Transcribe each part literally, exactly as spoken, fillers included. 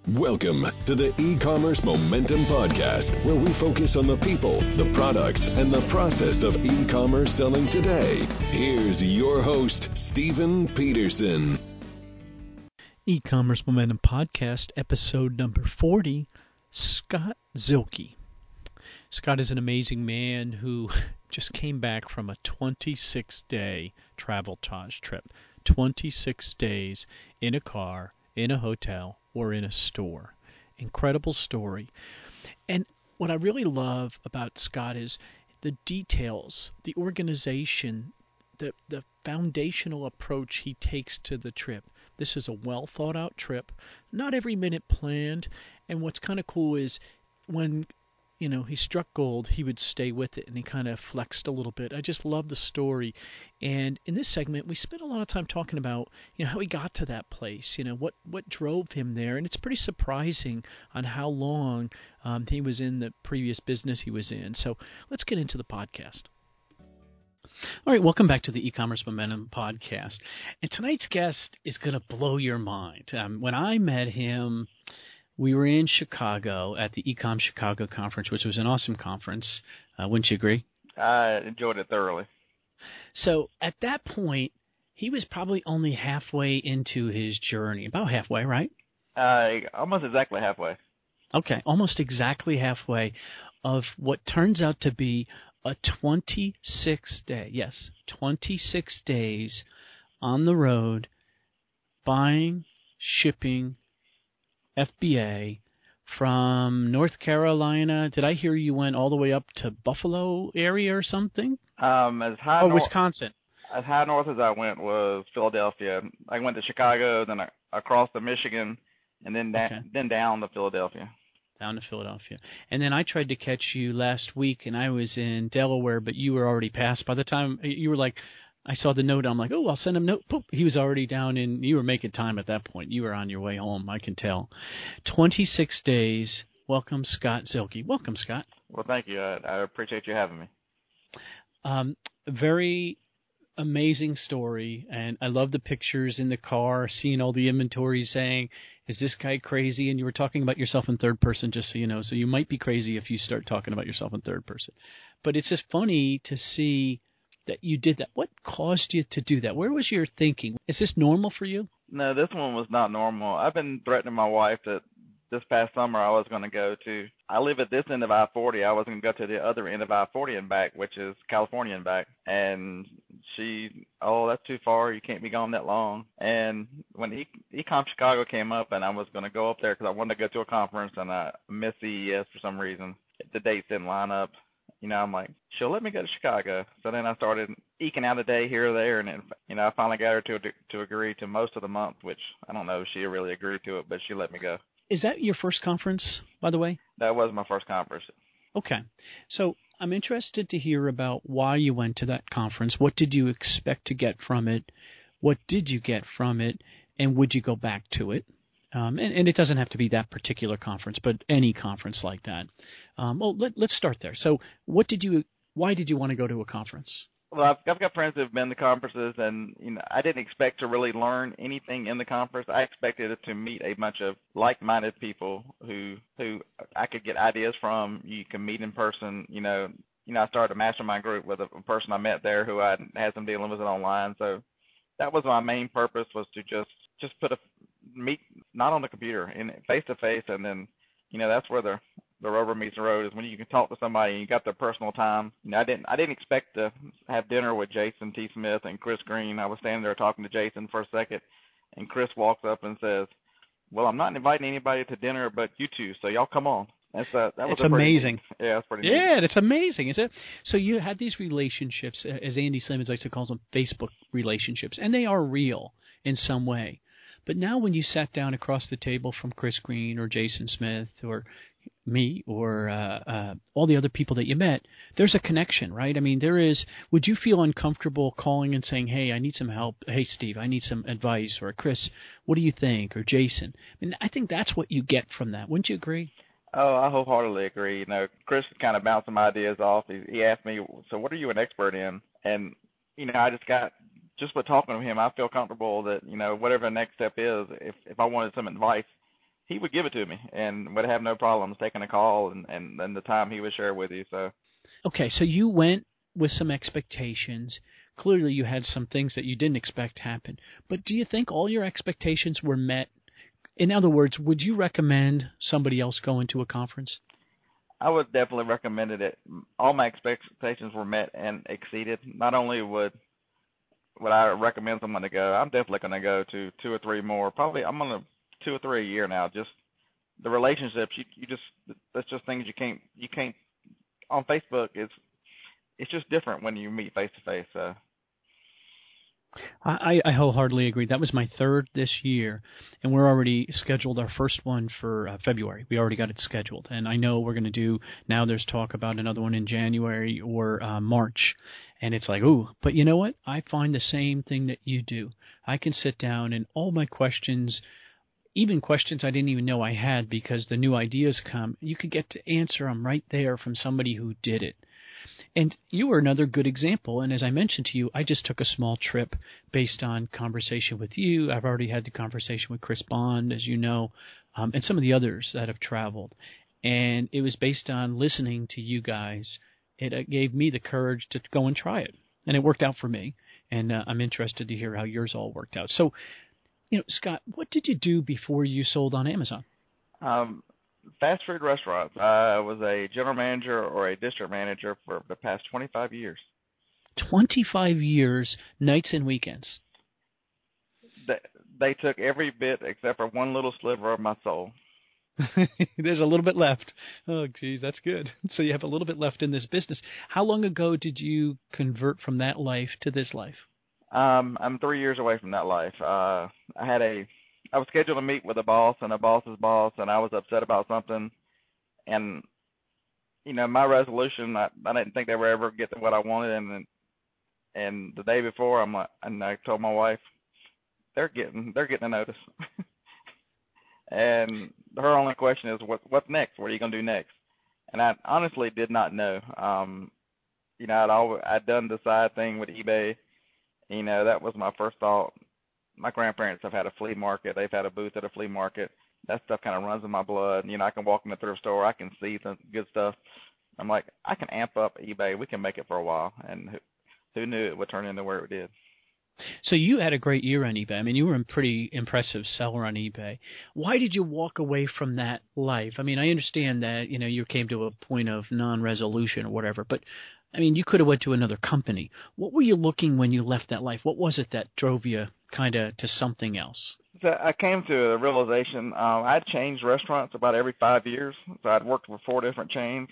Welcome to the E-Commerce Momentum Podcast, where we focus on the people, the products, and the process of e-commerce selling today. Here's your host, Stephen Peterson. E-Commerce Momentum Podcast, episode number forty, Scott Zielke. Scott is an amazing man who just came back from a twenty-six day travel Taj trip. twenty-six days in a car, in a hotel, or in a store. Incredible story. And what I really love about Scott is the details, the organization, the, the foundational approach he takes to the trip. This is a well thought out trip, not every minute planned. And what's kind of cool is when you know, he struck gold, he would stay with it, and he kind of flexed a little bit. I just love the story. And in this segment, we spent a lot of time talking about, you know, how he got to that place, you know, what, what drove him there. And it's pretty surprising on how long um, he was in the previous business he was in. So let's get into the podcast. All right, welcome back to the E-Commerce Momentum Podcast. And tonight's guest is going to blow your mind. Um, when I met him, we were in Chicago at the Ecom Chicago conference, which was an awesome conference. Uh, wouldn't you agree? I enjoyed it thoroughly. So at that point, he was probably only halfway into his journey, about halfway, right? Uh, almost exactly halfway. Okay, almost exactly halfway of what turns out to be a twenty-six day, yes, twenty-six days on the road, buying, shipping, F B A from North Carolina. Did I hear you went all the way up to Buffalo area or something? Um, as high or nor- Wisconsin. As high north as I went was Philadelphia. I went to Chicago, then I, across to Michigan, and then da- Okay. then down to Philadelphia. Down to Philadelphia. And then I tried to catch you last week, and I was in Delaware, but you were already past. By the time you were like, I saw the note, I'm like, oh, I'll send him a note. Poop. He was already down in, you were making time at that point. You were on your way home, I can tell. twenty-six days. Welcome, Scott Zielke. Welcome, Scott. Well, thank you. I, I appreciate you having me. Um, very amazing story, and I love the pictures in the car, seeing all the inventory saying, is this guy crazy? And you were talking about yourself in third person, just so you know, so you might be crazy if you start talking about yourself in third person. But it's just funny to see that you did that. What caused you to do that? Where was your thinking? Is this normal for you? No, this one was not normal. I've been threatening my wife that this past summer I was going to go to, I live at this end of I forty. I was going to go to the other end of I forty and back, which is California and back. And she, oh, that's too far. You can't be gone that long. And when e- Ecom Chicago came up and I was going to go up there because I wanted to go to a conference and I missed C E S for some reason, the dates didn't line up. You know, I'm like, she'll let me go to Chicago. So then I started eking out a day here or there, and then, you know, I finally got her to to agree to most of the month, which I don't know if she really agreed to it, but she let me go. Is that your first conference, by the way? That was my first conference. Okay. So I'm interested to hear about why you went to that conference. What did you expect to get from it? What did you get from it? And would you go back to it? Um, and, and it doesn't have to be that particular conference, but any conference like that. Um, well, let, let's start there. So what did you, why did you want to go to a conference? Well, I've, I've got friends who've been to conferences, and you know, I didn't expect to really learn anything in the conference. I expected to meet a bunch of like-minded people who who I could get ideas from. You can meet in person. You know, you know, I started a mastermind group with a, a person I met there who I had some dealing with it online. So that was my main purpose, was to just just put a meet not on the computer, in face to face, and then you know that's where the the rubber meets the road, is when you can talk to somebody and you got their personal time. You know, I didn't I didn't expect to have dinner with Jason T. Smith and Chris Green. I was standing there talking to Jason for a second, and Chris walks up and says, "Well, I'm not inviting anybody to dinner but you two, so y'all come on." That's uh, that was it's a pretty amazing. Neat. Yeah, that's pretty. Yeah, neat. it's amazing, is it? So you had these relationships, as Andy Slimmons likes to call them, Facebook relationships, and they are real in some way. But now when you sat down across the table from Chris Green or Jason Smith or me or uh, uh, all the other people that you met, there's a connection, right? I mean, there is. Would you feel uncomfortable calling and saying, hey, I need some help. Hey, Steve, I need some advice. Or Chris, what do you think? Or Jason. I mean, I think that's what you get from that. Wouldn't you agree? Oh, I wholeheartedly agree. You know, Chris kind of bounced some ideas off. He, he asked me, so what are you an expert in? And, you know, I just got, just by talking to him, I feel comfortable that, you know, whatever the next step is, if, if I wanted some advice, he would give it to me and would have no problems taking a call and and then the time he would share with you. So okay, so you went with some expectations. Clearly, you had some things that you didn't expect happen. But do you think all your expectations were met? In other words, would you recommend somebody else go into a conference? I would definitely recommend it. All my expectations were met and exceeded. Not only would would I recommend someone to go, I'm definitely going to go to two or three more. Probably I'm going to two or three a year now. Just the relationships, you you just that's just things you can't you can't on Facebook. It's it's just different when you meet face to face. So. I, I wholeheartedly agree. That was my third this year, and we're already scheduled our first one for uh, February. We already got it scheduled, and I know we're going to do, now there's talk about another one in January or uh, March, and it's like, ooh, but you know what? I find the same thing that you do. I can sit down and all my questions, even questions I didn't even know I had because the new ideas come, you could get to answer them right there from somebody who did it. And you were another good example. And as I mentioned to you, I just took a small trip based on conversation with you. I've already had the conversation with Chris Bond, as you know, um, and some of the others that have traveled. And it was based on listening to you guys. It uh, gave me the courage to go and try it. And it worked out for me. And uh, I'm interested to hear how yours all worked out. So, you know, Scott, what did you do before you sold on Amazon? Um, fast food restaurants. I was a general manager or a district manager for the past twenty-five years. twenty-five years, nights and weekends. They, they took every bit except for one little sliver of my soul. There's a little bit left. Oh, geez, that's good. So you have a little bit left in this business. How long ago did you convert from that life to this life? Um, I'm three years away from that life. Uh, I had a I was scheduled to meet with a boss and a boss's boss, and I was upset about something. And, you know, my resolution, I, I didn't think they would ever get to what I wanted. And and the day before, I'm like, and I told my wife, they're getting they're getting a notice. And her only question is, what what's next? What are you going to do next? And I honestly did not know. Um, you know, I'd always I'd done the side thing with eBay. You know, that was my first thought. My grandparents have had a flea market. They've had a booth at a flea market. That stuff kind of runs in my blood. You know, I can walk in the thrift store. I can see the good stuff. I'm like, I can amp up eBay. We can make it for a while. And who, who knew it would turn into where it did. So you had a great year on eBay. I mean, you were a pretty impressive seller on eBay. Why did you walk away from that life? I mean, I understand that, you know, you came to a point of non-resolution or whatever, but I mean, you could have went to another company. What were you looking when you left that life? What was it that drove you kind of to something else? So I came to a realization. Um, I'd changed restaurants about every five years. So I'd worked for four different chains,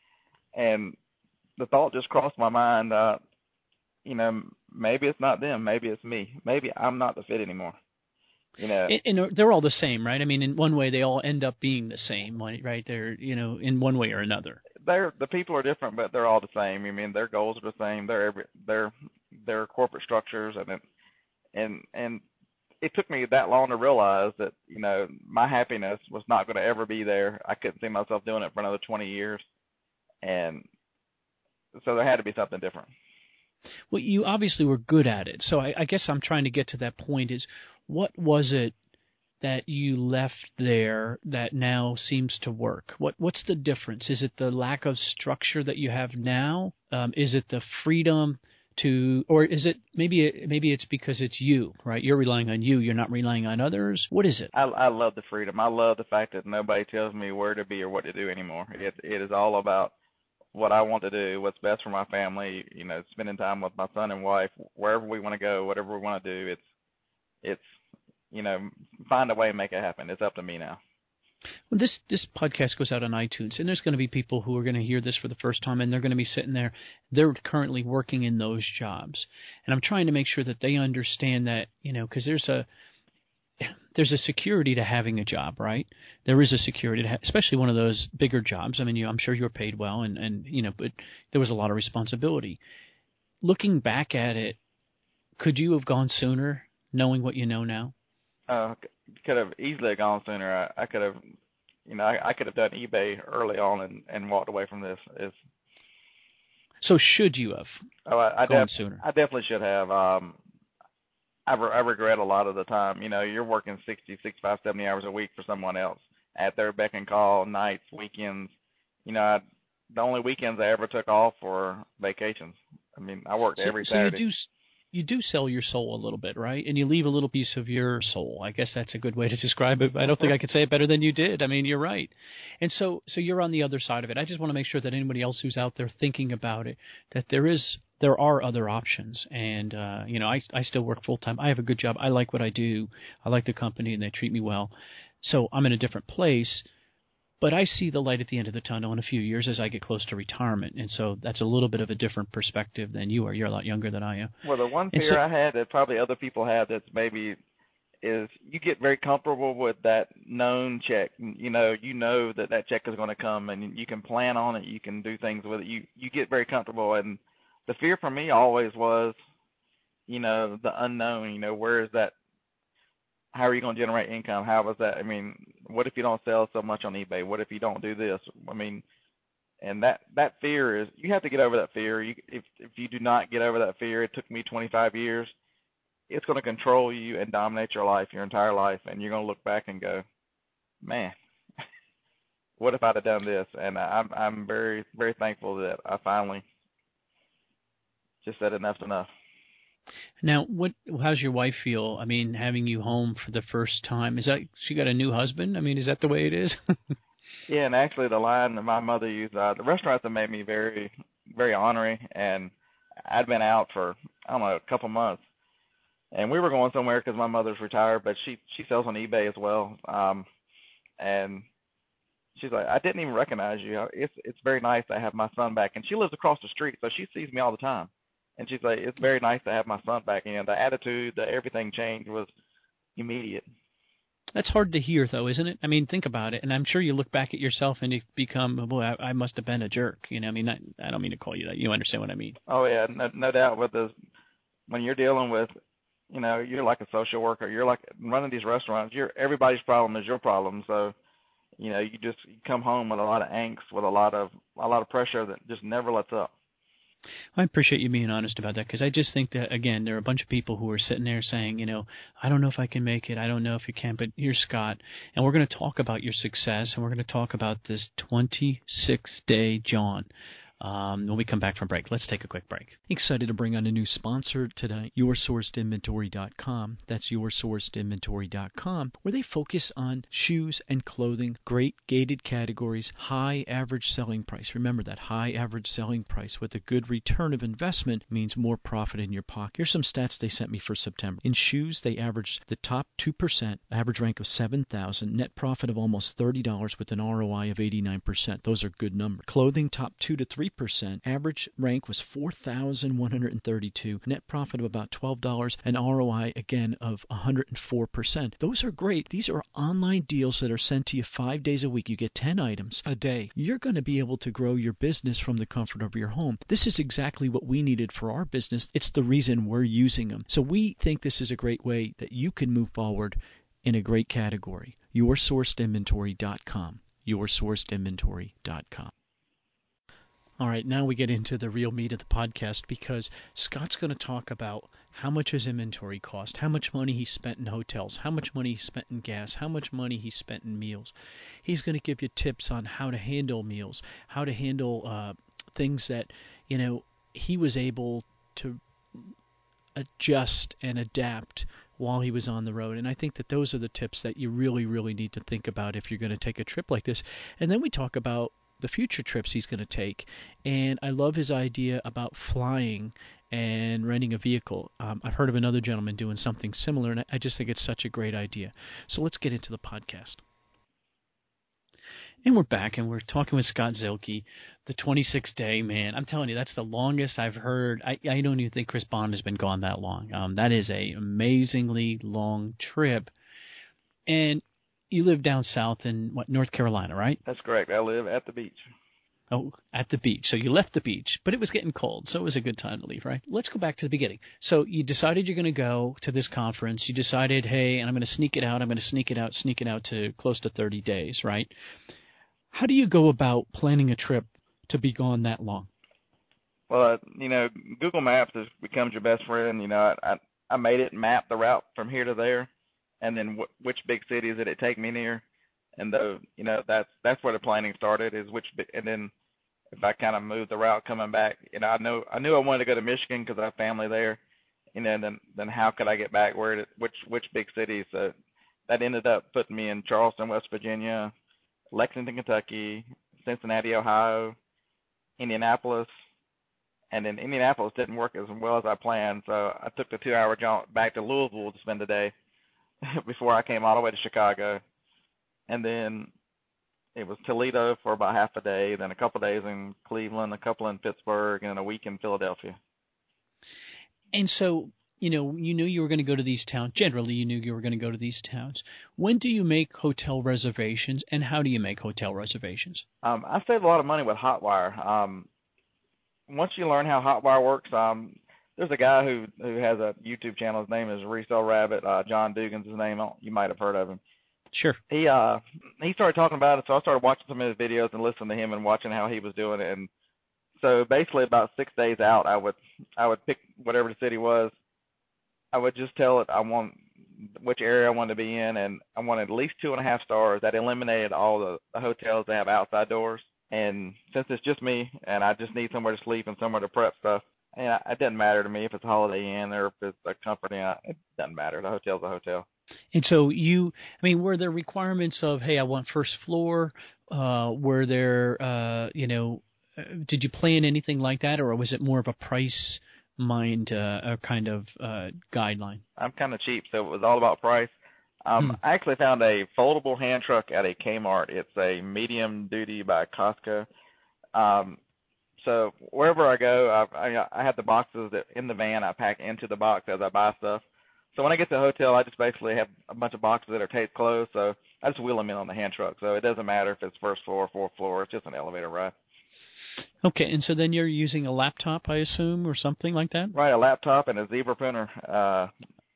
and the thought just crossed my mind. Uh, you know, maybe it's not them. Maybe it's me. Maybe I'm not the fit anymore. You know, and, and they're all the same, right? I mean, in one way, they all end up being the same, right? They're, you know, in one way or another. They're the people are different, but they're all the same. I mean, their goals are the same. They're every, they're their corporate structures, and it, and and it took me that long to realize that, you know, my happiness was not going to ever be there. I couldn't see myself doing it for another twenty years, and so there had to be something different. Well, you obviously were good at it. So I, I guess I'm trying to get to that point is, what was it that you left there that now seems to work? What What's the difference? Is it the lack of structure that you have now? Um, is it the freedom to, or is it maybe maybe it's because it's you, right? You're relying on you. You're not relying on others. What is it? I, I love the freedom. I love the fact that nobody tells me where to be or what to do anymore. It It is all about what I want to do, what's best for my family, you know, spending time with my son and wife, wherever we want to go, whatever we want to do. It's, it's, you know, find a way and make it happen. It's up to me now. Well, this this podcast goes out on iTunes, and there's going to be people who are going to hear this for the first time, and they're going to be sitting there. They're currently working in those jobs, and I'm trying to make sure that they understand that, you know, because there's a there's a security to having a job, right? There is a security, to ha- especially one of those bigger jobs. I mean, you, I'm sure you were paid well, and, and you know, but there was a lot of responsibility. Looking back at it, could you have gone sooner, knowing what you know now? Uh, could have easily gone sooner. I, I could have, you know, I, I could have done eBay early on and, and walked away from this. It's, so should you have oh, I, I gone def- sooner? I definitely should have. Um, I, re- I regret a lot of the time. You know, you're working sixty, sixty-five, seventy hours a week for someone else. at their beck and call, nights, weekends. You know, I, the only weekends I ever took off were vacations. I mean, I worked so, every so Saturday. You do, you do sell your soul a little bit, right? And you leave a little piece of your soul. I guess that's a good way to describe it. I don't think I could say it better than you did. I mean, you're right. And so, so you're on the other side of it. I just want to make sure that anybody else who's out there thinking about it, that there is, there are other options. And, uh, you know, I, I still work full time. I have a good job. I like what I do. I like the company and they treat me well. So I'm in a different place. But I see the light at the end of the tunnel in a few years as I get close to retirement. And so that's a little bit of a different perspective than you are. You're a lot younger than I am. Well, the one fear so, I had that probably other people have that's maybe is you get very comfortable with that known check. You know, you know that that check is going to come and you can plan on it. You can do things with it. You, you get very comfortable. And the fear for me always was, you know, the unknown, you know, where is that? How are you going to generate income? How was that? I mean, what if you don't sell so much on eBay? What if you don't do this? I mean, and that, that fear is, you have to get over that fear. You, if if you do not get over that fear, it took me twenty-five years, it's going to control you and dominate your life, your entire life, and you're going to look back and go, man, what if I'd have done this? And I'm I'm very, very thankful that I finally just said enough's enough. Now, what? How's your wife feel? I mean, having you home for the first time, is that she got a new husband? I mean, is that the way it is? Yeah, and actually the line that my mother used, uh, the restaurants have made me very, very ornery, and I'd been out for, I don't know, a couple months, and we were going somewhere because my mother's retired, but she she sells on eBay as well, um, and she's like, I didn't even recognize you. It's it's very nice to have my son back, and she lives across the street, so she sees me all the time. And she's like, it's very nice to have my son back. You know, the attitude, the everything changed was immediate. That's hard to hear, though, isn't it? I mean, think about it. And I'm sure you look back at yourself and you become, boy, I, I must have been a jerk. You know, I mean, I, I don't mean to call you that. You understand what I mean? Oh, yeah, no, no doubt. With this, when you're dealing with, you know, you're like a social worker. You're like running these restaurants. You're everybody's problem is your problem. So, you know, you just you come home with a lot of angst, with a lot of a lot of pressure that just never lets up. I appreciate you being honest about that because I just think that, again, there are a bunch of people who are sitting there saying, you know, I don't know if I can make it. I don't know if you can. But here's Scott, and we're going to talk about your success, and we're going to talk about this twenty-six day John. Um, when we come back from break. Let's take a quick break. Excited to bring on a new sponsor today, your sourced inventory dot com. That's your sourced inventory dot com, where they focus on shoes and clothing, great gated categories, high average selling price. Remember that high average selling price with a good return of investment means more profit in your pocket. Here's some stats they sent me for September. In shoes, they averaged the top two percent, average rank of seven thousand, net profit of almost thirty dollars with an R O I of eighty-nine percent. Those are good numbers. Clothing, top two to three percent. Average rank was four thousand one hundred thirty-two. Net profit of about twelve dollars. An R O I, again, of one hundred four percent. Those are great. These are online deals that are sent to you five days a week. You get ten items a day. You're going to be able to grow your business from the comfort of your home. This is exactly what we needed for our business. It's the reason we're using them. So we think this is a great way that you can move forward in a great category. your sourced inventory dot com. your sourced inventory dot com. All right, now we get into the real meat of the podcast because Scott's going to talk about how much his inventory cost, how much money he spent in hotels, how much money he spent in gas, how much money he spent in meals. He's going to give you tips on how to handle meals, how to handle uh, things that, you know, he was able to adjust and adapt while he was on the road. And I think that those are the tips that you really, really need to think about if you're going to take a trip like this. And then we talk about the future trips he's going to take. And I love his idea about flying and renting a vehicle. Um, I've heard of another gentleman doing something similar, and I just think it's such a great idea. So let's get into the podcast. And we're back, and we're talking with Scott Zielke, the twenty-six day man. I'm telling you, that's the longest I've heard. I, I don't even think Chris Bond has been gone that long. Um, that is a amazingly long trip. And you live down south in, what, North Carolina, right? That's correct. I live at the beach. Oh, at the beach. So you left the beach, but it was getting cold, so it was a good time to leave, right? Let's go back to the beginning. So you decided you're going to go to this conference. You decided, hey, and I'm going to sneak it out. I'm going to sneak it out, sneak it out to close to thirty days, right? How do you go about planning a trip to be gone that long? Well, uh, you know, Google Maps has becomes your best friend. You know, I, I, I made it map the route from here to there, and then w- which big cities did it take me near. And though, you know, that's that's where the planning started is which, and then if I kind of moved the route coming back, you know, I know I knew I wanted to go to Michigan because I have family there, you know, and then then how could I get back where it, which which big cities? So that ended up putting me in Charleston, West Virginia, Lexington, Kentucky, Cincinnati, Ohio, Indianapolis, and then Indianapolis didn't work as well as I planned, so I took the two-hour jaunt back to Louisville to spend the day before I came all the way to Chicago. And then it was Toledo for about half a day, then a couple of days in Cleveland, a couple in Pittsburgh, and then a week in Philadelphia. And so, you know, you knew you were going to go to these towns. Generally, you knew you were going to go to these towns. When do you make hotel reservations, and how do you make hotel reservations? Um, I saved a lot of money with Hotwire. Um, once you learn how Hotwire works, um, there's a guy who who has a YouTube channel. His name is Resale Rabbit. Uh, John Dugan's his name. You might have heard of him. Sure. He uh he started talking about it, so I started watching some of his videos and listening to him and watching how he was doing it. And so basically, about six days out, I would I would pick whatever the city was. I would just tell it I want which area I wanted to be in, and I wanted at least two and a half stars. That eliminated all the, the hotels that have outside doors. And since it's just me, and I just need somewhere to sleep and somewhere to prep stuff, and I, it doesn't matter to me if it's a Holiday Inn or if it's a Comfort Inn. It doesn't matter. The hotel's a hotel. And so you, I mean, were there requirements of, hey, I want first floor? Uh, were there, uh, you know, uh, did you plan anything like that, or was it more of a price mind uh, a kind of uh, guideline? I'm kind of cheap, so it was all about price. Um, hmm. I actually found a foldable hand truck at a Kmart. It's a medium duty by Costco. Um, so wherever I go, I, I, I have the boxes that in the van. I pack into the box as I buy stuff. So when I get to the hotel, I just basically have a bunch of boxes that are taped closed. So I just wheel them in on the hand truck. So it doesn't matter if it's first floor, fourth floor. It's just an elevator ride. Okay, and so then you're using a laptop, I assume, or something like that? Right, a laptop and a Zebra printer. Uh,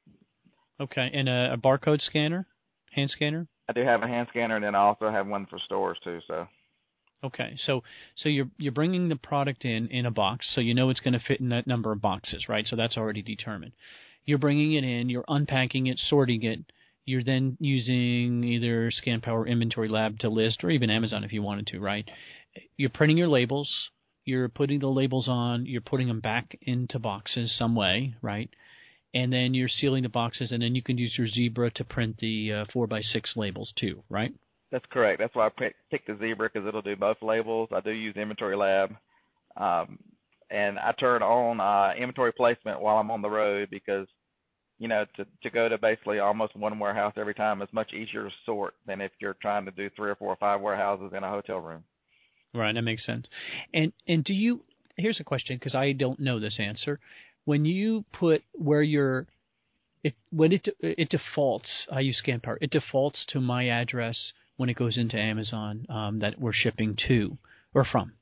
okay, and a, a barcode scanner, hand scanner? I do have a hand scanner, and then I also have one for stores too. So. Okay, so so you're you're bringing the product in in a box, so you know it's going to fit in that number of boxes, right? So that's already determined. You're bringing it in, you're unpacking it, sorting it. You're then using either ScanPower Inventory Lab to list, or even Amazon if you wanted to, right? You're printing your labels, you're putting the labels on, you're putting them back into boxes some way, right? And then you're sealing the boxes, and then you can use your Zebra to print the uh, four by six labels too, right? That's correct. That's why I pick, pick the Zebra, because it'll do both labels. I do use Inventory Lab. Um, and I turn on uh, inventory placement while I'm on the road because, you know, to, to go to basically almost one warehouse every time is much easier to sort than if you're trying to do three or four or five warehouses in a hotel room. Right, that makes sense. And and do you – here's a question because I don't know this answer. When you put where you're it, – when it it defaults – I use ScanPower. It defaults to my address when it goes into Amazon um, that we're shipping to or from.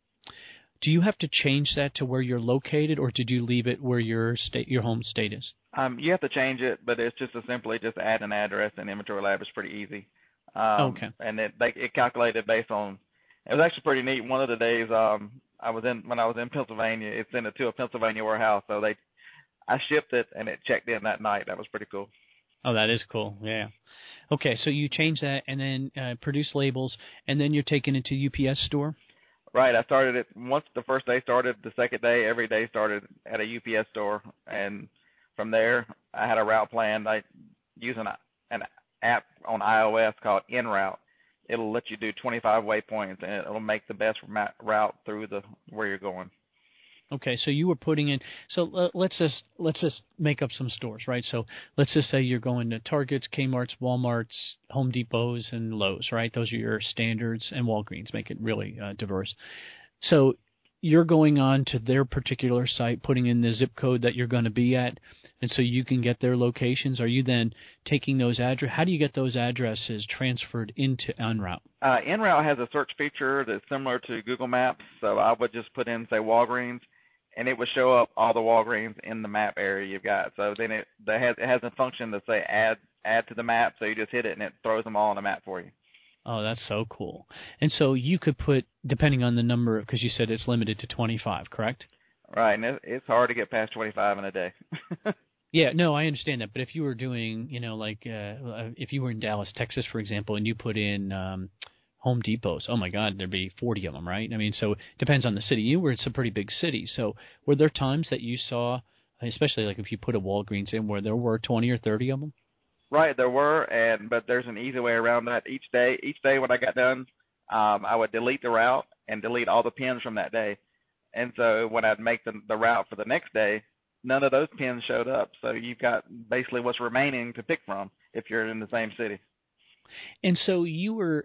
Do you have to change that to where you're located, or did you leave it where your state, your home state is? Um, you have to change it, but it's just as simply just add an address, and Inventory Lab is pretty easy. Um, okay. And it they, it calculated based on. It was actually pretty neat. One of the days um, I was in when I was in Pennsylvania, it sent it to a Pennsylvania warehouse, so they I shipped it and it checked in that night. That was pretty cool. Oh, that is cool. Yeah. Okay, so you change that and then uh, produce labels, and then you're taking it to U P S store. Right. I started it once the first day started. The second day, every day started at a U P S store, and from there, I had a route planned. I use an an app on iOS called EnRoute. It'll let you do twenty-five waypoints, and it'll make the best route through the where you're going. Okay, so you were putting in. So uh, let's just let's just make up some stores, right? So let's just say you're going to Targets, Kmart's, Walmart's, Home Depots, and Lowe's, right? Those are your standards, and Walgreens. Make it really uh, diverse. So you're going on to their particular site, putting in the zip code that you're going to be at, and so you can get their locations. Are you then taking those address? How do you get those addresses transferred into EnRoute? Uh, EnRoute has a search feature that's similar to Google Maps. So I would just put in, say, Walgreens, and it would show up all the Walgreens in the map area you've got. So then it, it has it has a function to say add add to the map. So you just hit it and it throws them all on the map for you. Oh, that's so cool. And so you could put, depending on the number, because you said it's limited to twenty-five, correct? Right, and it, it's hard to get past twenty-five in a day. Yeah, no, I understand that. But if you were doing, you know, like uh, if you were in Dallas, Texas, for example, and you put in um, Home Depots, oh my God, there'd be forty of them, right? I mean, so it depends on the city. You were in some pretty big cities. So were there times that you saw, especially like if you put a Walgreens in, where there were twenty or thirty of them? Right, there were, and but there's an easy way around that. Each day, each day when I got done, um, I would delete the route and delete all the pins from that day. And so when I'd make the the route for the next day, none of those pins showed up. So you've got basically what's remaining to pick from if you're in the same city. And so you were,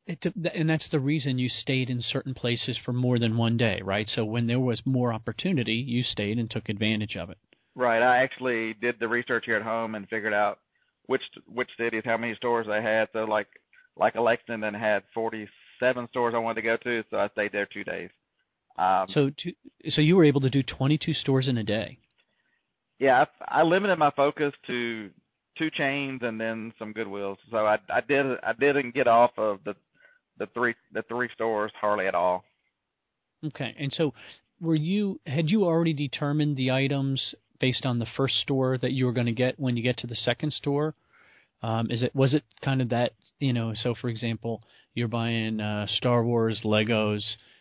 and that's the reason you stayed in certain places for more than one day, right? So when there was more opportunity, you stayed and took advantage of it. Right. I actually did the research here at home and figured out which which cities, how many stores they had. So like like Lexington had forty-seven stores I wanted to go to, so I stayed there two days. Um, so to, so you were able to do twenty-two stores in a day. Yeah, I, I limited my focus to two chains and then some Goodwills. So I I did I didn't get off of the the three the three stores hardly at all. Okay, and so were you had you already determined the items based on the first store that you were going to get when you get to the second store? Um, is it was it kind of that, you know? So for example, you're buying uh, Star Wars Legos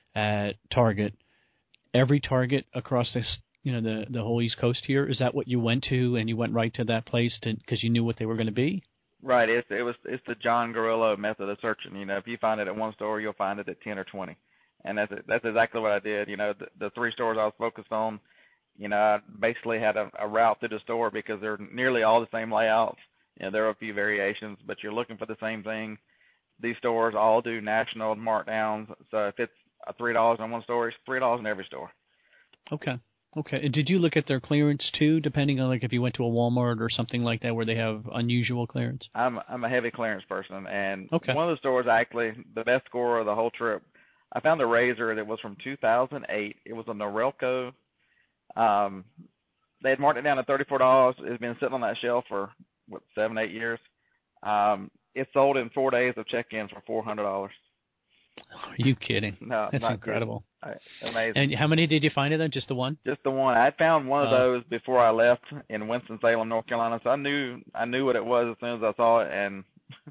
at Target. Every Target across this, you know, the the whole East Coast here, is that what you went to, and you went right to that place to because you knew what they were going to be? Right. It's it was it's the John Gorillo method of searching. You know, if you find it at one store, you'll find it at ten or twenty, and that's that's exactly what I did. You know, the, the three stores I was focused on, you know, I basically had a, a route through the store because they're nearly all the same layouts. You know, there are a few variations, but you're looking for the same thing. These stores all do national markdowns, so if it's a three dollars in one store, it's three dollars in every store. Okay. Okay. And did you look at their clearance too, depending on like if you went to a Walmart or something like that where they have unusual clearance? I'm I'm a heavy clearance person, and okay. one of the stores actually the best score of the whole trip. I found a razor that was from two thousand eight. It was a Norelco. Um, they had marked it down to thirty-four dollars. It's been sitting on that shelf for what seven, eight years. Um, it sold in four days of check-ins for four hundred dollars. Are you kidding? No, that's incredible. I, amazing. And how many did you find of them? Just the one? Just the one. I found one of uh, those before I left in Winston-Salem, North Carolina. So I knew I knew what it was as soon as I saw it, and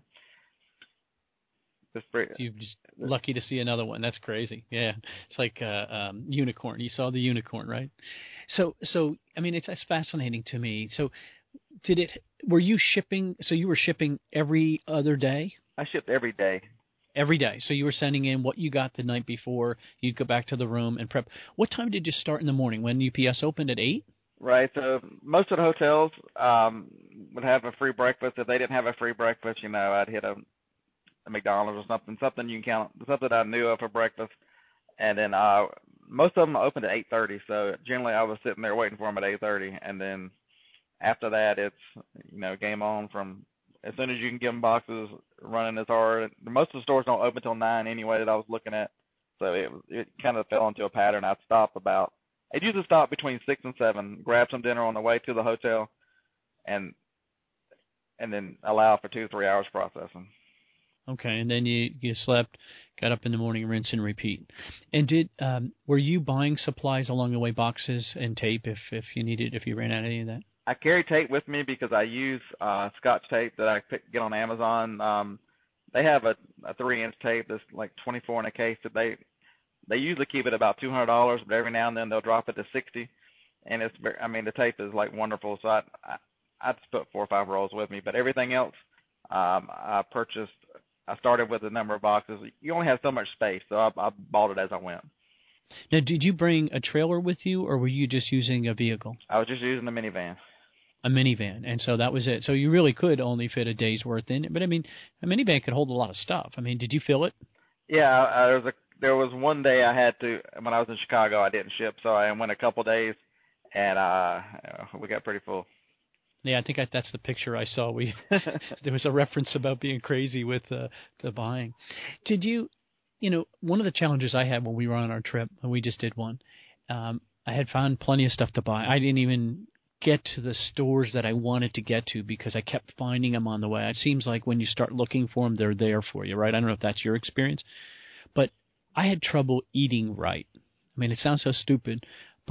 just pretty, you're just lucky to see another one. That's crazy. Yeah, it's like uh, um, unicorn. You saw the unicorn, right? So, so I mean, it's, it's fascinating to me. So, did it? Were you shipping? So you were shipping every other day? I shipped every day. Every day. So you were sending in what you got the night before. You'd go back to the room and prep. What time did you start in the morning? When U P S opened at eight? Right. So most of the hotels um, would have a free breakfast. If they didn't have a free breakfast, you know, I'd hit a, a McDonald's or something, something you can count, something I knew of for breakfast. And then uh, most of them opened at eight thirty. So generally I was sitting there waiting for them at eight thirty. And then after that, it's, you know, game on from as soon as you can get them boxes running as hard. Most of the stores don't open until nine anyway that I was looking at. So it it kind of fell into a pattern. I'd stop about, I'd usually stop between six and seven, grab some dinner on the way to the hotel, and and then allow for two, three hours processing. Okay, and then you, you slept, got up in the morning, rinse and repeat. And did um, were you buying supplies along the way, boxes and tape if, if you needed, if you ran out of any of that? I carry tape with me because I use uh, Scotch tape that I pick, get on Amazon. Um, they have a, a three-inch tape that's like twenty-four in a case that they they usually keep it about two hundred dollars, but every now and then they'll drop it to sixty. And it's, I mean, the tape is like wonderful. So I I, I just put four or five rolls with me, but everything else um, I purchased. I started with a number of boxes. You only have so much space, so I, I bought it as I went. Now, did you bring a trailer with you, or were you just using a vehicle? I was just using a minivan. A minivan, and so that was it. So you really could only fit a day's worth in it. But, I mean, a minivan could hold a lot of stuff. I mean, did you fill it? Yeah, I, there was a there was one day I had to, when I was in Chicago, I didn't ship, so I went a couple days, and uh, we got pretty full. Yeah, I think I, that's the picture I saw. We there was a reference about being crazy with uh, the buying. Did you, you know, one of the challenges I had when we were on our trip, and we just did one, um, I had found plenty of stuff to buy. I didn't even get to the stores that I wanted to get to because I kept finding them on the way. It seems like when you start looking for them, they're there for you, right? I don't know if that's your experience, but I had trouble eating right. I mean, it sounds so stupid, but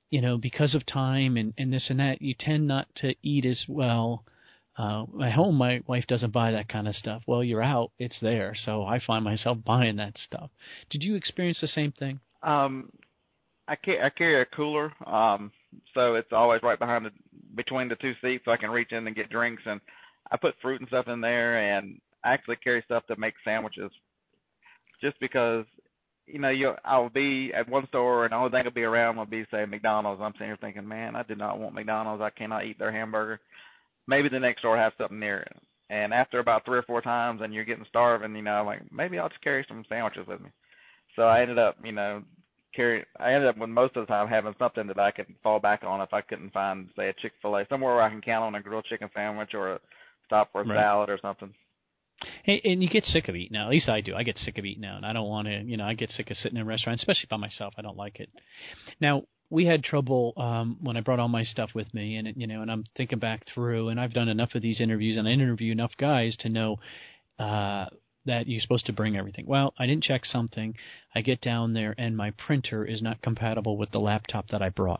you know, because of time and, and this and that, you tend not to eat as well. Uh, at home, my wife doesn't buy that kind of stuff. Well, you're out, it's there. So I find myself buying that stuff. Did you experience the same thing? Um, I, ca- I carry a cooler, um, so it's always right behind the, between the two seats so I can reach in and get drinks. And I put fruit and stuff in there, and I actually carry stuff to make sandwiches just because, you know, you I'll be at one store and the only thing I'll be around will be, say, McDonald's. I'm sitting here thinking, man, I did not want McDonald's. I cannot eat their hamburger. Maybe the next store has something near it. And after about three or four times and you're getting starving, you know, I'm like, maybe I'll just carry some sandwiches with me. So I ended up, you know, carry. I ended up with most of the time having something that I could fall back on if I couldn't find, say, a Chick-fil-A, somewhere where I can count on a grilled chicken sandwich or a stop for a Right. salad or something. And, and you get sick of eating out. At least I do. I get sick of eating out, and I don't want to. You know, I get sick of sitting in a restaurant, especially by myself. I don't like it. Now, we had trouble um, when I brought all my stuff with me, and you know, and I'm thinking back through, and I've done enough of these interviews, and I interview enough guys to know uh, that you're supposed to bring everything. Well, I didn't check something. I get down there, and my printer is not compatible with the laptop that I brought.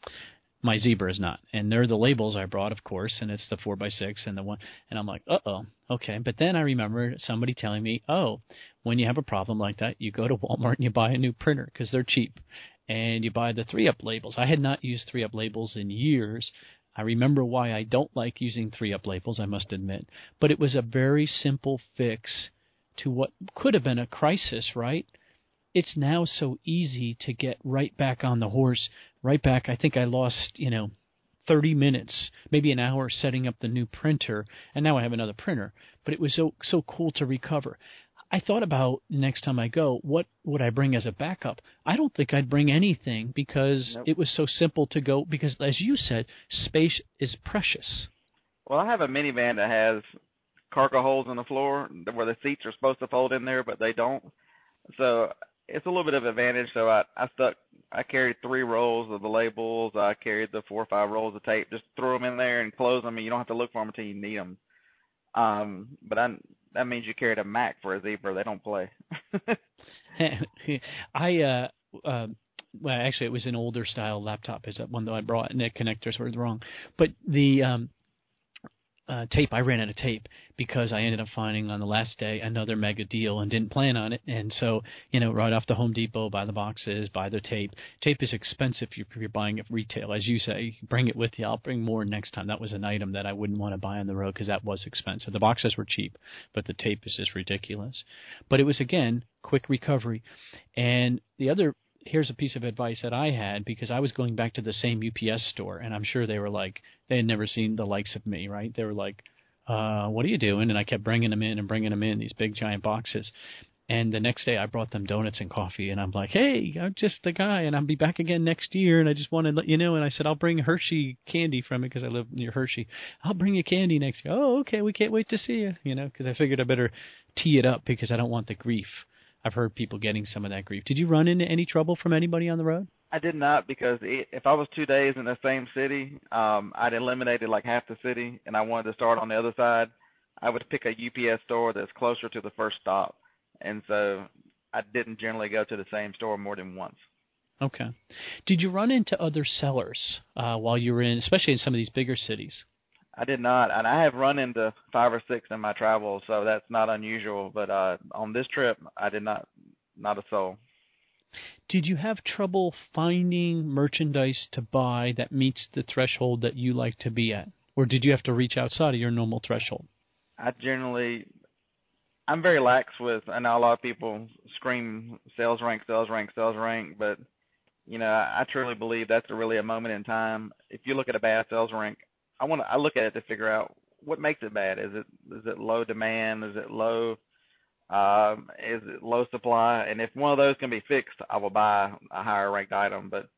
My Zebra is not, and they're the labels I brought, of course, and it's the four by six and the one, and I'm like, uh-oh, okay. But then I remember somebody telling me, oh, when you have a problem like that, you go to Walmart and you buy a new printer because they're cheap, and you buy the three-up labels. I had not used three-up labels in years. I remember why I don't like using three-up labels, I must admit, but it was a very simple fix to what could have been a crisis, right? It's now so easy to get right back on the horse, right back. I think I lost, you know, thirty minutes, maybe an hour setting up the new printer, and now I have another printer. But it was so so cool to recover. I thought about next time I go, what would I bring as a backup? I don't think I'd bring anything because Nope. it was so simple to go, because as you said, space is precious. Well, I have a minivan that has cargo holes in the floor where the seats are supposed to fold in there, but they don't. So it's a little bit of an advantage. So I, I stuck, I carried three rolls of the labels. I carried the four or five rolls of tape. Just throw them in there and close them, and you don't have to look for them until you need them. Um, but I, that means you carried a Mac for a Zebra. They don't play. I, uh, uh, well, actually, it was an older style laptop. Is that one that I brought, and the connectors were wrong. But the um, uh, tape, I ran out of tape because I ended up finding on the last day another mega deal and didn't plan on it. And so, you know, right off the Home Depot, buy the boxes, buy the tape. Tape is expensive if you're buying it retail. As you say, bring it with you. I'll bring more next time. That was an item that I wouldn't want to buy on the road because that was expensive. The boxes were cheap, but the tape is just ridiculous. But it was, again, quick recovery. And the other, here's a piece of advice that I had, because I was going back to the same U P S store, and I'm sure they were like, they had never seen the likes of me, right? They were like, uh, what are you doing? And I kept bringing them in and bringing them in, these big giant boxes. And the next day I brought them donuts and coffee, and I'm like, hey, I'm just the guy, and I'll be back again next year, and I just want to let you know. And I said, I'll bring Hershey candy from it because I live near Hershey. I'll bring you candy next year. Oh, okay, we can't wait to see you, you know, because I figured I better tee it up because I don't want the grief. I've heard people getting some of that grief. Did you run into any trouble from anybody on the road? I did not, because it, if I was two days in the same city, um, I'd eliminated like half the city, and I wanted to start on the other side. I would pick a U P S store that's closer to the first stop, and so I didn't generally go to the same store more than once. Okay. Did you run into other sellers uh, while you were in, especially in some of these bigger cities? I did not, and I have run into five or six in my travels, so that's not unusual. But uh, on this trip, I did not, not a soul. Did you have trouble finding merchandise to buy that meets the threshold that you like to be at? Or did you have to reach outside of your normal threshold? I generally, I'm very lax with, I know a lot of people scream sales rank, sales rank, sales rank, but, you know, I, I truly believe that's a really a moment in time. If you look at a bad sales rank, I want to, I look at it to figure out what makes it bad. Is it, is it low demand? Is it low Um, is it low supply? And if one of those can be fixed, I will buy a higher ranked item. But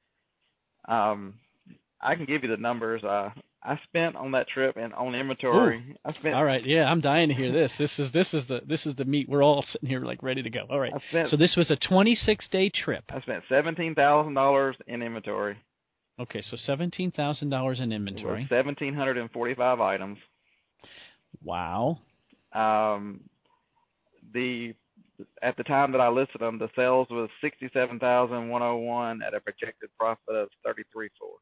um, I can give you the numbers. Uh, I spent on that trip and on inventory. Ooh. I spent. All right, yeah, I'm dying to hear this. This is this is the this is the meat. We're all sitting here like ready to go. All right. I spent, So this was a twenty-six day trip. I spent seventeen thousand dollars in inventory. Okay, so seventeen thousand dollars in inventory. Seventeen hundred and forty-five items. Wow. Um, the at the time that I listed them, the sales was sixty-seven thousand one hundred one at a projected profit of thirty-three four.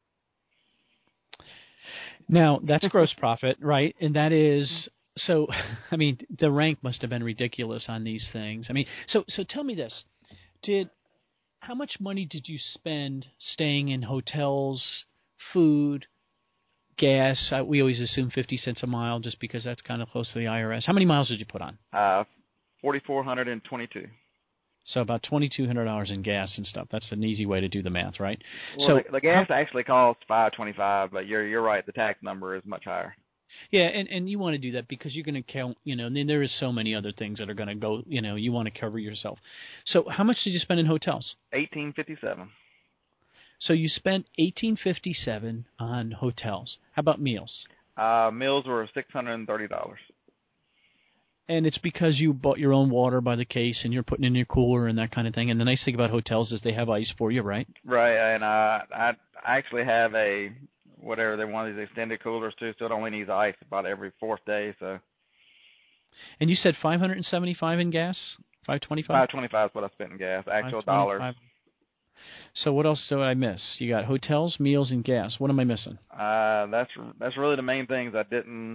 Now, that's gross profit, right? And that is, so, I mean, the rank must have been ridiculous on these things. I mean, so so tell me this. Did how much money did you spend staying in hotels, food, gas? Uh, we always assume fifty cents a mile just because that's kind of close to the I R S. How many miles did you put on? Uh, four thousand four hundred twenty-two. So about twenty-two hundred dollars in gas and stuff. That's an easy way to do the math, right? Well, so the, the gas how, actually costs five twenty-five, but you're you're right. The tax number is much higher. Yeah, and, and you want to do that because you're going to count, you know, and then there is so many other things that are going to go, you know, you want to cover yourself. So how much did you spend in hotels? eighteen fifty-seven. So you spent eighteen fifty-seven on hotels. How about meals? Uh, meals were six hundred thirty dollars. And it's because you bought your own water by the case and you're putting in your cooler and that kind of thing. And the nice thing about hotels is they have ice for you, right? Right, and uh, I I actually have a whatever they're one of these extended coolers too, so it only needs ice about every fourth day. So. And you said five hundred seventy-five in gas, five twenty-five. Five twenty-five is what I spent in gas, actual dollars. So what else do I miss? You got hotels, meals, and gas. What am I missing? Uh, that's that's really the main things. I didn't.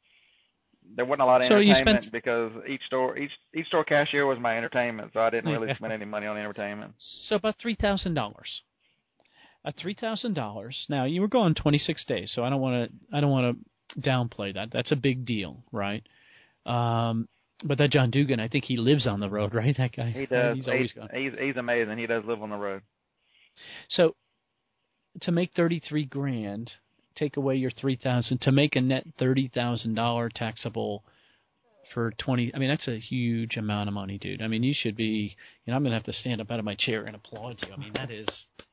There wasn't a lot of so entertainment spent... because each store each each store cashier was my entertainment, so I didn't really spend any money on entertainment. So about three thousand dollars. At three thousand dollars. Now you were gone twenty-six days, so I don't want to I don't want to downplay that. That's a big deal, right? Um, but that John Dugan, I think he lives on the road, right? That guy. He does. He's always gone. He's he's amazing. He does live on the road. So to make thirty-three grand, take away your three thousand to make a net thirty thousand dollar taxable for twenty. I mean, that's a huge amount of money, dude. I mean, you should be. You know, I'm gonna have to stand up out of my chair and applaud you. I mean, that is.